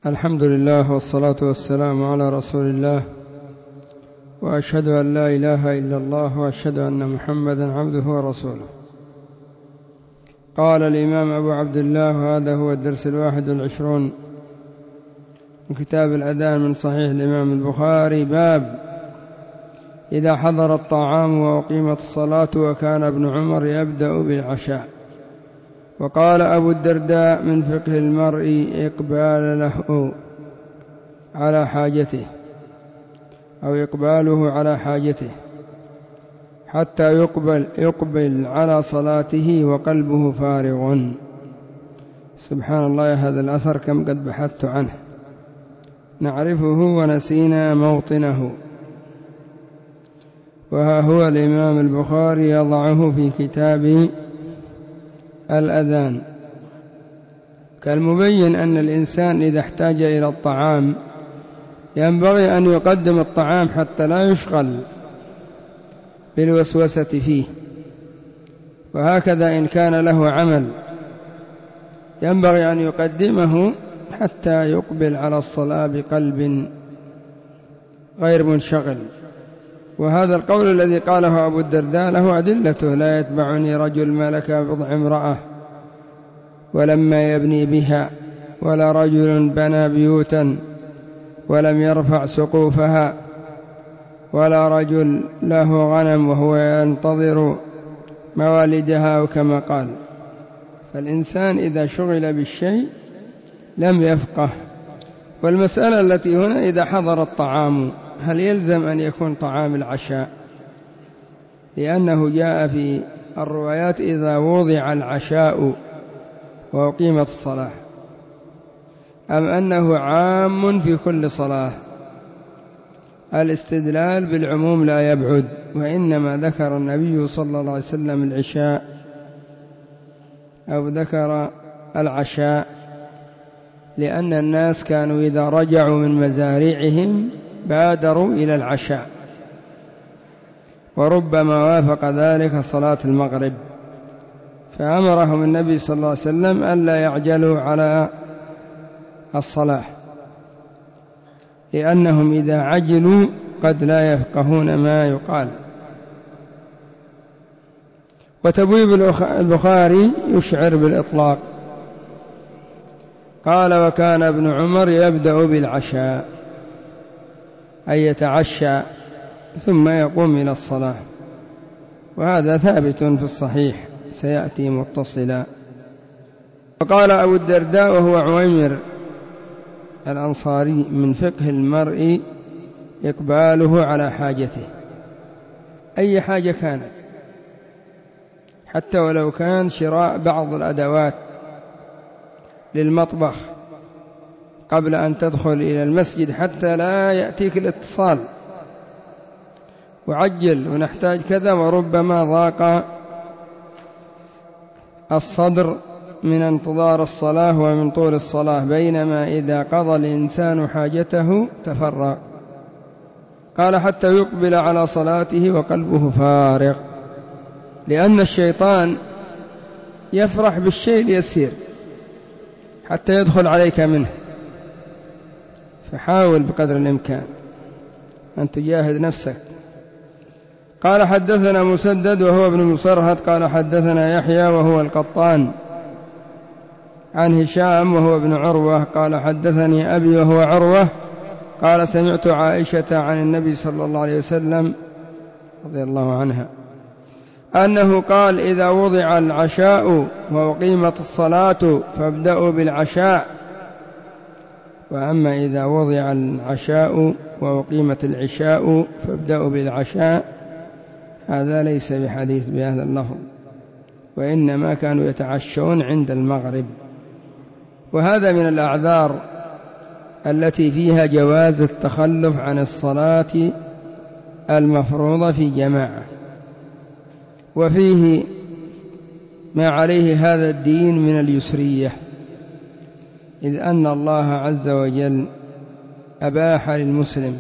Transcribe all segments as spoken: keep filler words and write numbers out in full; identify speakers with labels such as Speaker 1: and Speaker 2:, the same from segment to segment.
Speaker 1: الحمد لله والصلاة والسلام على رسول الله، وأشهد أن لا إله إلا الله، وأشهد أن محمدا عبده ورسوله. قال الإمام أبو عبد الله، وهذا هو الدرس الواحد والعشرون من كتاب الأذان من صحيح الإمام البخاري. باب إذا حضر الطعام وأقيمت الصلاة وكان ابن عمر يبدأ بالعشاء. وقال أبو الدرداء: من فقه المرء إقبال له على حاجته أو إقباله على حاجته حتى يقبل, يقبل على صلاته وقلبه فارغ. سبحان الله، هذا الأثر كم قد بحثت عنه، نعرفه ونسينا موطنه. وها هو الإمام البخاري يضعه في كتاب الأذان، كالمبين أن الإنسان إذا احتاج إلى الطعام ينبغي أن يقدم الطعام حتى لا يشغل بالوسوسة فيه. وهكذا إن كان له عمل ينبغي أن يقدمه حتى يقبل على الصلاة بقلب غير منشغل. وهذا القول الذي قاله أبو الدرداء له أدلته: لا يتبعني رجل ملك بضع امرأة ولما يبني بها، ولا رجل بنى بيوتا ولم يرفع سقوفها، ولا رجل له غنم وهو ينتظر موالدها، وكما قال. فالإنسان إذا شغل بالشيء لم يفقه. والمسألة التي هنا: إذا حضر الطعام هل يلزم أن يكون طعام العشاء؟ لأنه جاء في الروايات: إذا وضع العشاء وأقيمت الصلاة، أم أنه عام في كل صلاة؟ الاستدلال بالعموم لا يبعد، وإنما ذكر النبي صلى الله عليه وسلم العشاء أو ذكر العشاء لأن الناس كانوا إذا رجعوا من مزارعهم بادروا إلى العشاء، وربما وافق ذلك صلاة المغرب، فأمرهم النبي صلى الله عليه وسلم ألا يعجلوا على الصلاة، لأنهم إذا عجلوا قد لا يفقهون ما يقال. وتبويب البخاري يشعر بالإطلاق. قال: وكان ابن عمر يبدأ بالعشاء، أي يتعشى ثم يقوم إلى الصلاة، وهذا ثابت في الصحيح سيأتي متصلا. وقال أبو الدرداء وهو عويمر الأنصاري: من فقه المرء إقباله على حاجته، أي حاجة كانت، حتى ولو كان شراء بعض الأدوات للمطبخ قبل أن تدخل إلى المسجد حتى لا يأتيك الاتصال وعجل ونحتاج كذا، وربما ضاق الصدر من انتظار الصلاة ومن طول الصلاة، بينما إذا قضى الإنسان حاجته تفرغ. قال: حتى يقبل على صلاته وقلبه فارغ، لأن الشيطان يفرح بالشيء اليسير حتى يدخل عليك منه، فحاول بقدر الإمكان أن تجاهد نفسك. قال: حدثنا مسدد وهو ابن مصرهد قال: حدثنا يحيى وهو القطان عن هشام وهو ابن عروة قال: حدثني أبي وهو عروة قال: سمعت عائشة عن النبي صلى الله عليه وسلم رضي الله عنها أنه قال: إذا وضع العشاء وأقيمت الصلاة فابدأوا بالعشاء، وأما إذا وضع العشاء وأقيمت العشاء فابدأوا بالعشاء، هذا ليس بحديث بهذا اللفظ، وإنما كانوا يتعشون عند المغرب. وهذا من الأعذار التي فيها جواز التخلف عن الصلاة المفروضة في جماعة، وفيه ما عليه هذا الدين من اليسرية، إذ أن الله عز وجل أباح للمسلم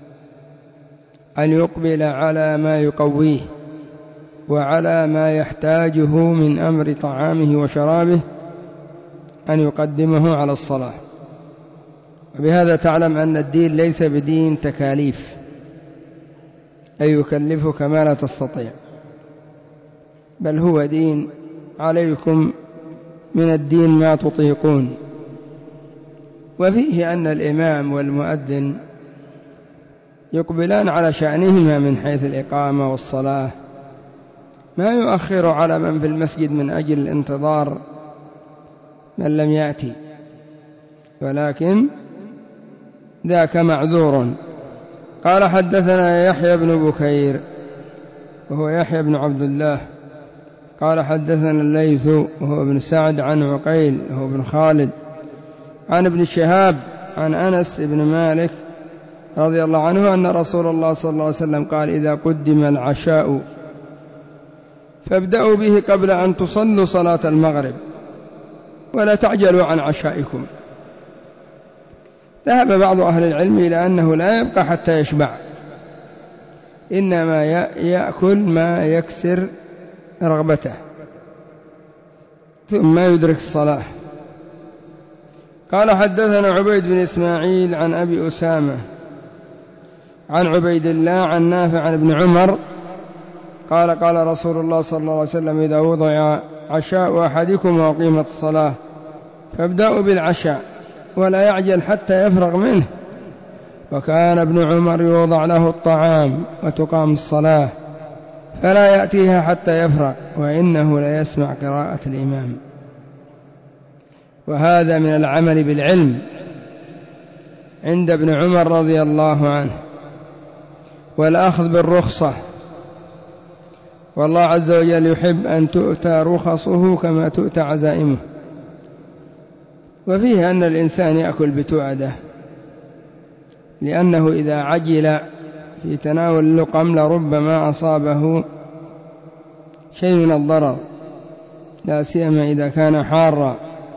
Speaker 1: أن يقبل على ما يقويه وعلى ما يحتاجه من أمر طعامه وشرابه أن يقدمه على الصلاة، وبهذا تعلم أن الدين ليس بدين تكاليف، أي يكلفك ما لا تستطيع، بل هو دين عليكم من الدين ما تطيقون. وفيه أن الإمام والمؤذن يقبلان على شأنهما من حيث الإقامة والصلاة، ما يؤخر على من في المسجد من أجل الانتظار من لم يأتي، ولكن ذاك معذور. قال حدثنا يحيى بن بكير وهو يحيى بن عبد الله قال حدثنا الليث وهو ابن سعد عن عقيل وهو ابن خالد عن ابن شهاب عن أنس بن مالك رضي الله عنه أن رسول الله صلى الله عليه وسلم قال: إذا قدم العشاء فابدأوا به قبل أن تصلوا صلاة المغرب ولا تعجلوا عن عشائكم. ذهب بعض أهل العلم إلى أنه لا يبقى حتى يشبع، إنما يأكل ما يكسر رغبته ثم يدرك الصلاة. قال حدثنا عبيد بن إسماعيل عن أبي أسامة عن عبيد الله عن نافع عن ابن عمر قال: قال رسول الله صلى الله عليه وسلم: إذا وضع عشاء أحدكم وأقيمت الصلاة فابدأوا بالعشاء ولا يعجل حتى يفرغ منه. وكان ابن عمر يوضع له الطعام وتقام الصلاة فلا يأتيها حتى يفرغ، وإنه لا يسمع قراءة الإمام. وهذا من العمل بالعلم عند ابن عمر رضي الله عنه، والأخذ بالرخصة، والله عز وجل يحب أن تؤتى رخصه كما تؤتى عزائمه. وفيه أن الإنسان يأكل بتؤده، لأنه إذا عجل في تناول اللقم لربما أصابه شيء من الضرر، لا سيما إذا كان حارا.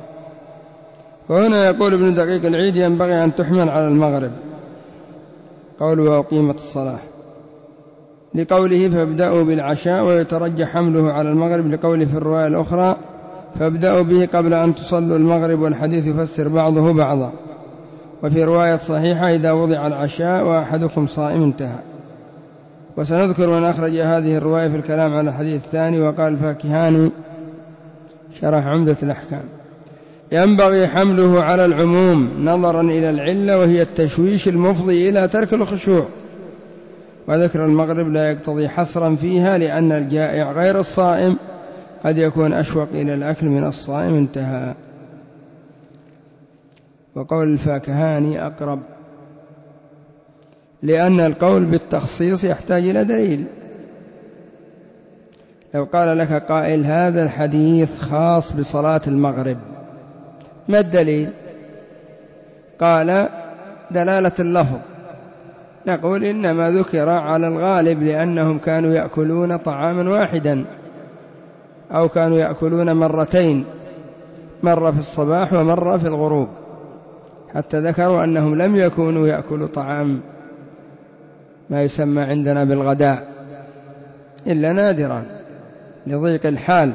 Speaker 1: وهنا يقول ابن دقيق العيد: ينبغي أن تحمل على المغرب قوله وأقيمت الصلاة، لقوله فابدأوا بالعشاء، ويترجح حمله على المغرب لقوله في الرواية الأخرى فابدأوا به قبل أن تصلوا المغرب، والحديث يفسر بعضه بعضا. وفي رواية صحيحة: إذا وضع العشاء وأحدكم صائم انتهى. وسنذكر من أخرج هذه الرواية في الكلام على الحديث الثاني. وقال الفاكهاني شرح عمدة الأحكام: ينبغي حمله على العموم نظرا إلى العلة، وهي التشويش المفضي إلى ترك الخشوع. وذكر المغرب لا يقتضي حصرا فيها، لأن الجائع غير الصائم قد يكون أشوق إلى الأكل من الصائم. انتهى. وقول الفاكهاني أقرب، لأن القول بالتخصيص يحتاج إلى دليل. لو قال لك قائل: هذا الحديث خاص بصلاة المغرب، ما الدليل؟ قال: دلالة اللفظ. نقول: إنما ذكر على الغالب لأنهم كانوا يأكلون طعاما واحدا، أو كانوا يأكلون مرتين، مرة في الصباح ومرة في الغروب، حتى ذكروا أنهم لم يكونوا يأكلوا طعام ما يسمى عندنا بالغداء إلا نادرا لضيق الحال.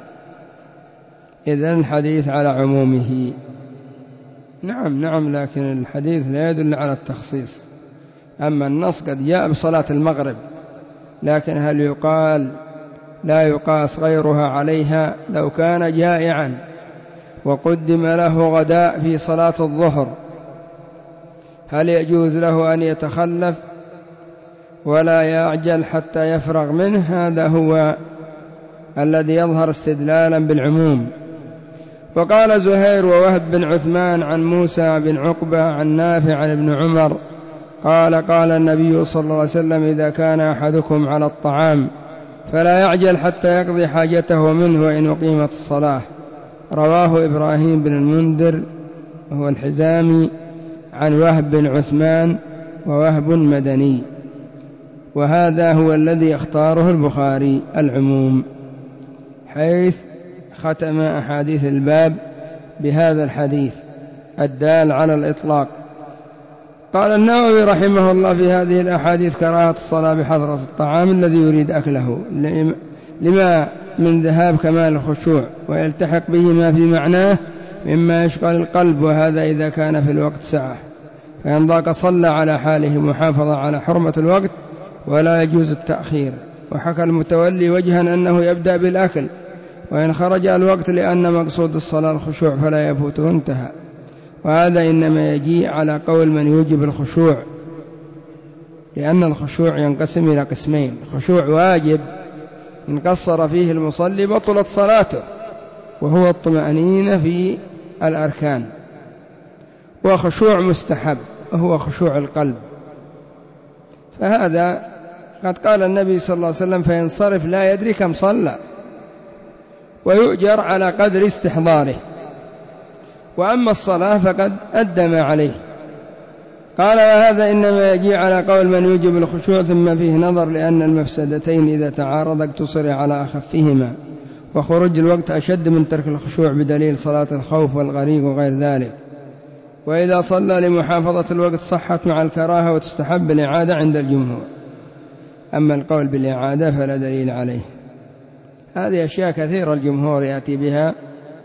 Speaker 1: إذن الحديث على عمومه. نعم نعم لكن الحديث لا يدل على التخصيص. أما النص قد جاء بصلاة المغرب، لكن هل يقال لا يقاس غيرها عليها؟ لو كان جائعا وقدم له غداء في صلاة الظهر، هل يجوز له أن يتخلف ولا يعجل حتى يفرغ منه؟ هذا هو الذي يظهر استدلالا بالعموم. وقال زهير ووهب بن عثمان عن موسى بن عقبة عن نافع عن ابن عمر قال: قال النبي صلى الله عليه وسلم: إذا كان أحدكم على الطعام فلا يعجل حتى يقضي حاجته منه وإن أقيمت الصلاة. رواه إبراهيم بن المنذر وهو الحزامي عن وهب بن عثمان، ووهب مدني. وهذا هو الذي اختاره البخاري، العموم، حيث ختم أحاديث الباب بهذا الحديث الدال على الإطلاق. قال النووي رحمه الله في هذه الأحاديث: كراهة الصلاة بحضرة الطعام الذي يريد أكله، لما من ذهاب كمال الخشوع، ويلتحق به ما في معناه مما يشغل القلب، وهذا إذا كان في الوقت سعة. فإن ضاق صلى على حاله محافظة على حرمة الوقت ولا يجوز التأخير. وحكى المتولي وجها أنه يبدأ بالأكل، وإن خرج الوقت لأن مقصود الصلاة الخشوع فلا يفوته انتهى. وهذا إنما يجيء على قول من يوجب الخشوع، لأن الخشوع ينقسم إلى قسمين: خشوع واجب إن قصر فيه المصلي بطلت صلاته وهو الطمأنينة في الأركان، وخشوع مستحب وهو خشوع القلب. فهذا قد قال النبي صلى الله عليه وسلم: فينصرف لا يدري كم صلى، ويؤجر على قدر استحضاره. وأما الصلاة فقد أدى ما عليه. قال: وهذا إنما يجي على قول من يوجب الخشوع، ثم فيه نظر، لأن المفسدتين إذا تعارض اقتصر على أخفهما، وخروج الوقت أشد من ترك الخشوع بدليل صلاة الخوف والغريق وغير ذلك. وإذا صلى لمحافظة الوقت صحت مع الكراهة وتستحب الإعادة عند الجمهور. أما القول بالإعادة فلا دليل عليه. هذه أشياء كثيرة الجمهور يأتي بها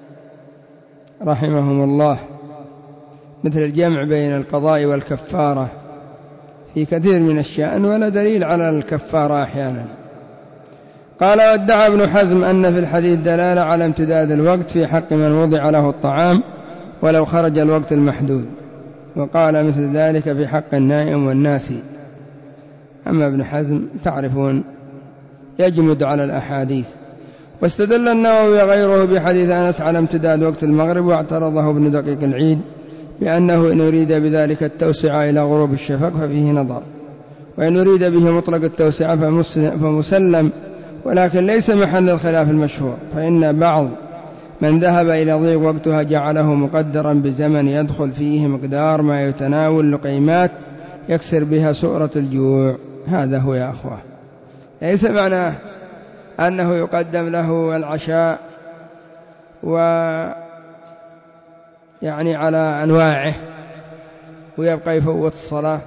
Speaker 1: رحمهم الله، مثل الجمع بين القضاء والكفارة في كثير من الشأن، ولا دليل على الكفارة أحيانا. قال: وادعى ابن حزم أن في الحديث دلالة على امتداد الوقت في حق من وضع له الطعام ولو خرج الوقت المحدود، وقال مثل ذلك في حق النائم والناسي. أما ابن حزم تعرفون يجمد على الأحاديث. واستدل النووي وغيره بحديث أنس على امتداد وقت المغرب، واعترضه ابن دقيق العيد بأنه إن أريد بذلك التوسعة إلى غروب الشفق ففيه نظر، وإن أريد به مطلق التوسعة فمسلم، ولكن ليس محل الخلاف المشهور. فإن بعض من ذهب إلى ضيق وقتها جعله مقدرا بزمن يدخل فيه مقدار ما يتناول لقيمات يكسر بها سؤرة الجوع. هذا هو يا أخوة، ليس معناه أنه يقدم له العشاء ويعني على أنواعه ويبقى يفوت الصلاة،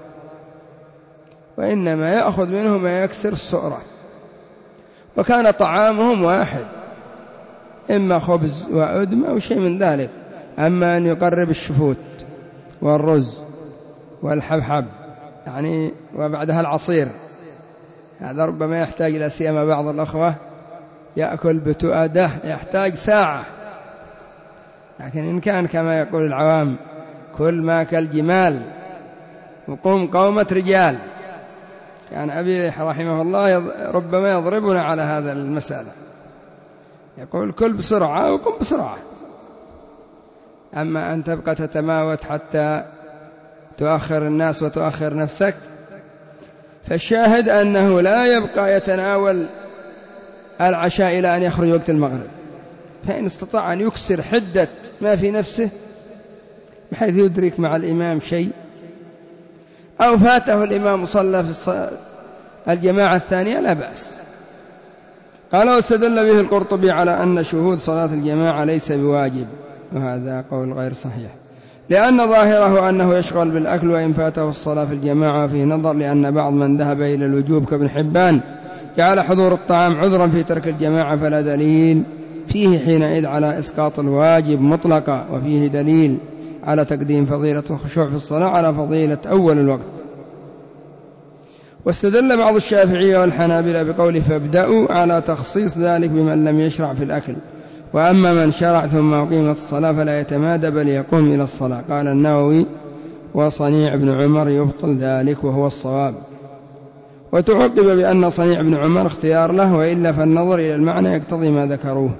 Speaker 1: وإنما يأخذ منه ما يكسر السؤرة. وكان طعامهم واحد، إما خبز وأدم أو شيء من ذلك. أما أن يقرب الشفوت والرز والحبحب يعني وبعدها العصير، هذا ربما يحتاج إلى سيما بعض الأخوة يأكل بتؤده يحتاج ساعة، لكن إن كان كما يقول العوام كل ما كالجمال وقوم قومة رجال، كان أبي رحمه الله ربما يضربنا على هذا المسألة، يقول كل بسرعة وقم بسرعة. أما أن تبقى تتماوت حتى تؤخر الناس وتؤخر نفسك، فالشاهد أنه لا يبقى يتناول العشاء إلى أن يخرج وقت المغرب، فإن استطاع أن يكسر حدة ما في نفسه بحيث يدرك مع الإمام شيء، أو فاته الإمام صلى في الجماعة الثانية لا بأس. قال: واستدل به القرطبي على أن شهود صلاة الجماعة ليس بواجب، وهذا قول غير صحيح، لأن ظاهره أنه يشغل بالأكل وإن فاته الصلاة في الجماعة فيه نظر، لأن بعض من ذهب إلى الوجوب كابن حبان جعل حضور الطعام عذرا في ترك الجماعة، فلا دليل فيه حينئذ على إسقاط الواجب مطلقا، وفيه دليل على تقديم فضيلة الخشوع في الصلاة على فضيلة أول الوقت. واستدل بعض الشافعية والحنابلة بقوله فابدأوا على تخصيص ذلك بمن لم يشرع في الأكل، وأما من شرع ثم أقيمت الصلاة فلا يتمادى بل يقوم إلى الصلاة. قال النووي: وصنيع ابن عمر يبطل ذلك وهو الصواب. وتعقب بأن صنيع ابن عمر اختيار له، وإلا فالنظر إلى المعنى يقتضي ما ذكروه،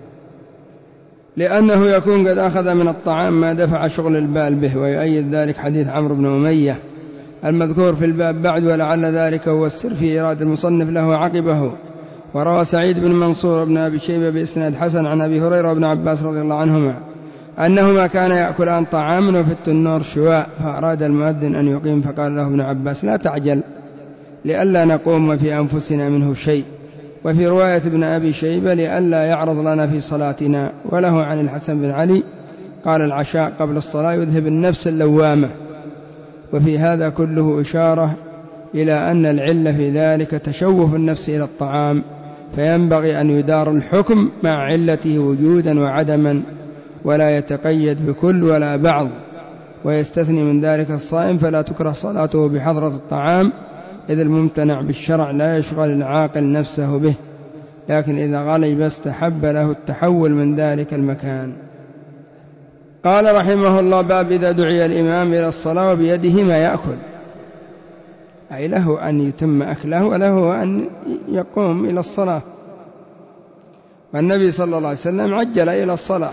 Speaker 1: لأنه يكون قد أخذ من الطعام ما دفع شغل البال به. ويؤيد ذلك حديث عمرو بن أمية المذكور في الباب بعد، ولعل ذلك هو السر في إرادة المصنف له عقبه. وروى سعيد بن منصور بن أبي شيبة بإسناد حسن عن أبي هريرة وابن عباس رضي الله عنهما أنهما كان يأكلان طعاما وفي التنور شواء، فأراد المؤذن أن يقيم فقال له ابن عباس: لا تعجل لئلا نقوم في أنفسنا منه شيء. وفي رواية ابن أبي شيبة: لئلا يعرض لنا في صلاتنا. وله عن الحسن بن علي قال: العشاء قبل الصلاة يذهب النفس اللوامة. وفي هذا كله إشارة إلى أن العلة في ذلك تشوف النفس إلى الطعام، فينبغي أن يدار الحكم مع علته وجودا وعدما، ولا يتقيد بكل ولا بعض. ويستثني من ذلك الصائم فلا تكره صلاته بحضرة الطعام، إذ الممتنع بالشرع لا يشغل العاقل نفسه به، لكن إذا غلب استحب له التحول من ذلك المكان. قال رحمه الله: باب إذا دعي الإمام إلى الصلاة وبيده ما يأكل، أي له أن يتم أكله وله أن يقوم إلى الصلاة. والنبي صلى الله عليه وسلم عجل إلى الصلاة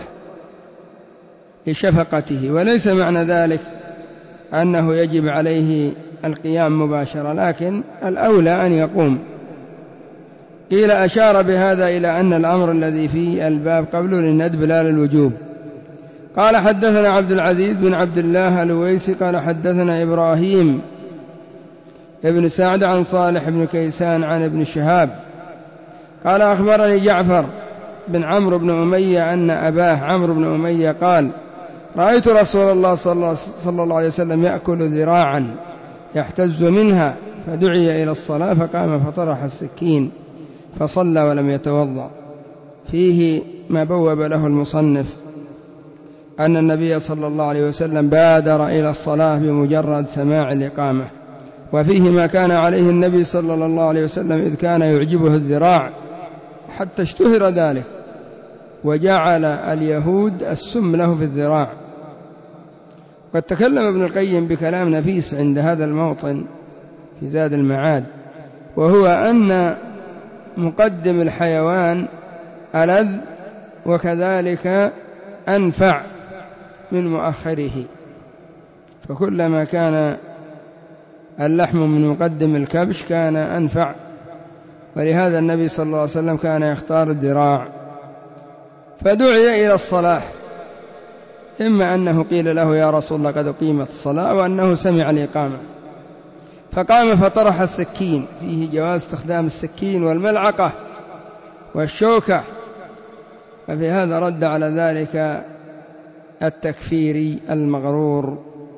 Speaker 1: لشفقته، وليس معنى ذلك أنه يجب عليه القيام مباشرة، لكن الأولى أن يقوم. قيل أشار بهذا إلى أن الأمر الذي في الباب قبله للندب لا للوجوب. قال حدثنا عبد العزيز بن عبد الله الويسي قال حدثنا إبراهيم ابن سعد عن صالح بن كيسان عن ابن شهاب قال أخبرني جعفر بن عمرو بن أمية أن أباه عمرو بن أمية قال: رأيت رسول الله صلى الله عليه وسلم يأكل ذراعا يحتز منها، فدعي إلى الصلاة فقام فطرح السكين فصلى ولم يتوضأ. فيه ما بوب له المصنف أن النبي صلى الله عليه وسلم بادر إلى الصلاة بمجرد سماع الإقامة، وفيه ما كان عليه النبي صلى الله عليه وسلم إذ كان يعجبه الذراع حتى اشتهر ذلك، وجعل اليهود السم له في الذراع. قد تكلم ابن القيم بكلام نفيس عند هذا الموطن في زاد المعاد، وهو أن مقدم الحيوان ألذ وكذلك أنفع من مؤخره، فكلما كان اللحم من مقدم الكبش كان أنفع، ولهذا النبي صلى الله عليه وسلم كان يختار الذراع. فدعي إلى الصلاة، إما أنه قيل له: يا رسول الله قد أقيمت الصلاة، وأنه سمع الإقامة فقام فطرح السكين. فيه جواز استخدام السكين والملعقة والشوكة، ففي هذا رد على ذلك التكفيري المغرور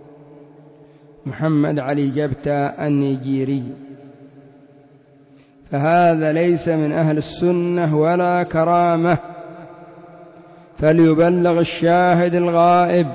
Speaker 1: محمد علي جبتة النيجيري، فهذا ليس من أهل السنة ولا كرامة، فليبلغ الشاهد الغائب.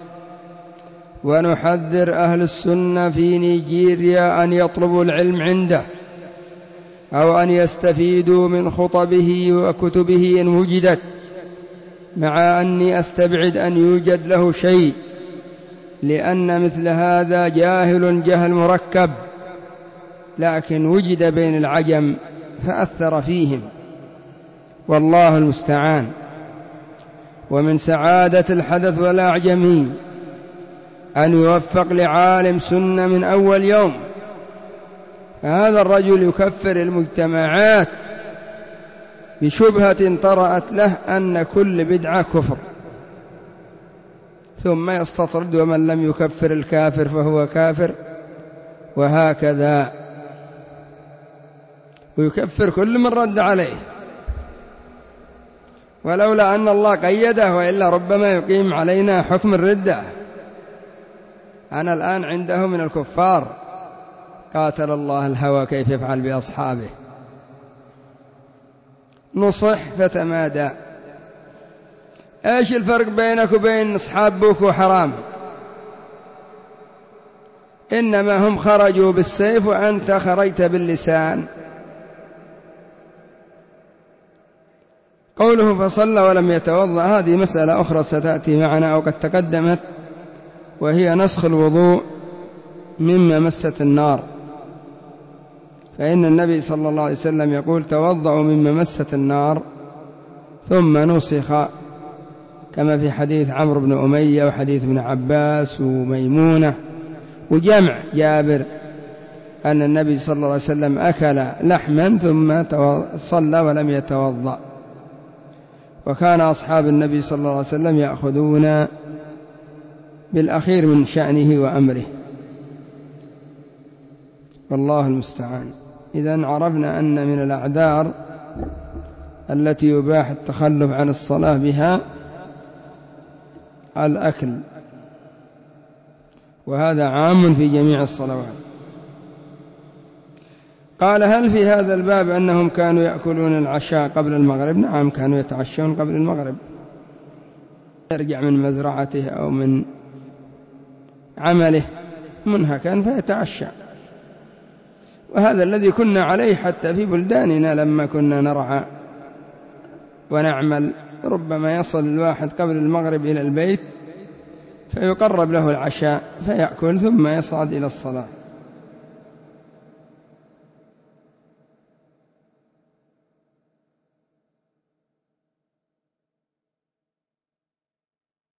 Speaker 1: ونحذر أهل السنة في نيجيريا أن يطلبوا العلم عنده أو أن يستفيدوا من خطبه وكتبه إن وجدت، مع أني أستبعد أن يوجد له شيء، لأن مثل هذا جاهل جهل مركب، لكن وجد بين العجم فأثر فيهم، والله المستعان. ومن سعادة الحدث والأعجمي أن يوفق لعالم سنة من أول يوم، فهذا الرجل يكفر المجتمعات بشبهة طرأت له أن كل بدعة كفر، ثم يستطرد: ومن لم يكفر الكافر فهو كافر، وهكذا، ويكفر كل من رد عليه، ولولا أن الله قيده، وإلا ربما يقيم علينا حكم الردة. أنا الآن عنده من الكفار، قاتل الله الهوى كيف يفعل بأصحابه. نصح فتمادى. ايش الفرق بينك وبين أصحاب بوكو حرام؟ إنما هم خرجوا بالسيف وأنت خرجت باللسان. قوله فصلى ولم يتوضأ هذه مسألة أخرى ستأتي معنا أو قد تقدمت، وهي نسخ الوضوء مما مست النار، فإن النبي صلى الله عليه وسلم يقول: توضأوا مما مست النار، ثم نسخ، كما في حديث عمرو بن أمية وحديث ابن عباس وميمونة وجمع جابر أن النبي صلى الله عليه وسلم أكل لحما ثم صلى ولم يتوضأ. وكان أصحاب النبي صلى الله عليه وسلم يأخذون بالأخير من شأنه وأمره، والله المستعان. إذن عرفنا أن من الأعذار التي يباح التخلف عن الصلاة بها الأكل، وهذا عام في جميع الصلوات. قال: هل في هذا الباب أنهم كانوا يأكلون العشاء قبل المغرب؟ نعم، كانوا يتعشون قبل المغرب، يرجع من مزرعته أو من عمله منهكا فيتعشى. وهذا الذي كنا عليه حتى في بلداننا لما كنا نرعى ونعمل، ربما يصل الواحد قبل المغرب إلى البيت فيقرب له العشاء فيأكل ثم يصعد إلى الصلاة.